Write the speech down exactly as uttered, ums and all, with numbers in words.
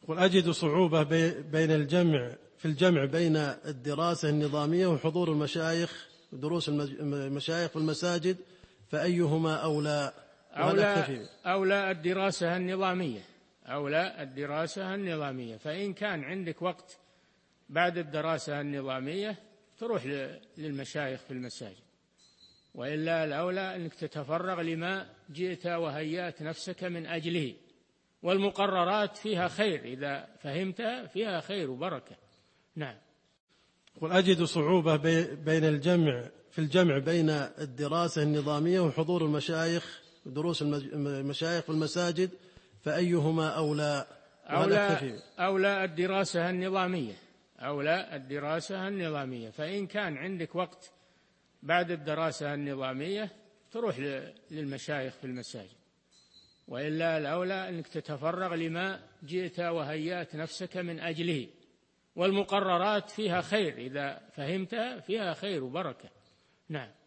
قل أجد صعوبة بي- بين الجمع في الجمع بين الدراسة النظامية وحضور المشايخ دروس المج- المشايخ في المساجد، فأيهما أولى؟ وهل أولى, أكتفي؟ أولى الدراسة النظامية أولى الدراسة النظامية فإن كان عندك وقت بعد الدراسة النظامية تروح للمشايخ في المساجد، وإلا الأولى أنك تتفرغ لما جئت وهيأت نفسك من أجله، والمقررات فيها خير إذا فهمتها، فيها خير وبركة. نعم. قل أجد صعوبة بي- بين الجمع في الجمع بين الدراسة النظامية وحضور المشايخ دروس المج- المشايخ في المساجد، فأيهما أولى؟ وهل أولى, أكتفي؟ أولى الدراسة النظامية أولى الدراسة النظامية فإن كان عندك وقت بعد الدراسة النظامية تروح للمشايخ في المساجد، وإلا الأولى أنك تتفرغ لما جئت وهيأت نفسك من أجله، والمقررات فيها خير إذا فهمتها، فيها خير وبركة. نعم.